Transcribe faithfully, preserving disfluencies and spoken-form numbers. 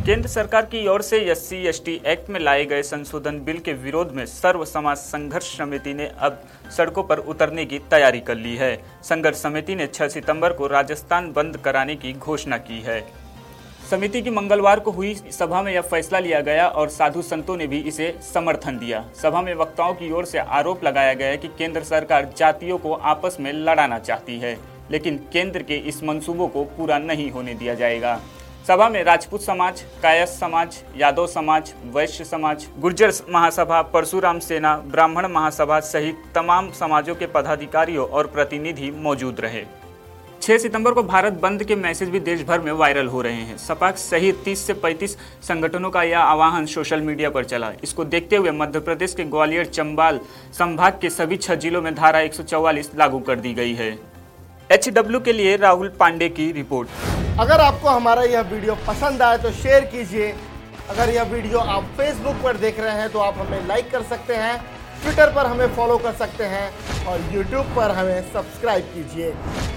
केंद्र सरकार की ओर से S C S T act में लाए गए संशोधन बिल के विरोध में सर्व समाज संघर्ष समिति ने अब सड़कों पर उतरने की तैयारी कर ली है। संघर्ष समिति ने छह सितंबर को राजस्थान बंद कराने की घोषणा की है। समिति की मंगलवार को हुई सभा में यह फैसला लिया गया और साधु संतों ने भी इसे समर्थन दिया। सभा में वक्ताओं की ओर से आरोप लगाया गया कि केंद्र सरकार जातियों को आपस में लड़ाना चाहती है, लेकिन केंद्र के इस मंसूबों को पूरा नहीं होने दिया जाएगा। सभा में राजपूत समाज, कायस्थ समाज, यादव समाज, वैश्य समाज, गुर्जर महासभा, परशुराम सेना, ब्राह्मण महासभा सहित तमाम समाजों के पदाधिकारियों और प्रतिनिधि मौजूद रहे। छह सितंबर को भारत बंद के मैसेज भी देश भर में वायरल हो रहे हैं। सपा सहित तीस से पैंतीस संगठनों का यह आह्वान सोशल मीडिया पर चला। इसको देखते हुए मध्य प्रदेश के ग्वालियर चंबल संभाग के सभी छह जिलों में धारा एक सौ चौवालीस लागू कर दी गई है। एच डब्ल्यू के लिए राहुल पांडे की रिपोर्ट। अगर आपको हमारा यह वीडियो पसंद आए तो शेयर कीजिए। अगर यह वीडियो आप फेसबुक पर देख रहे हैं तो आप हमें लाइक कर सकते हैं, ट्विटर पर हमें फॉलो कर सकते हैं और यूट्यूब पर हमें सब्सक्राइब कीजिए।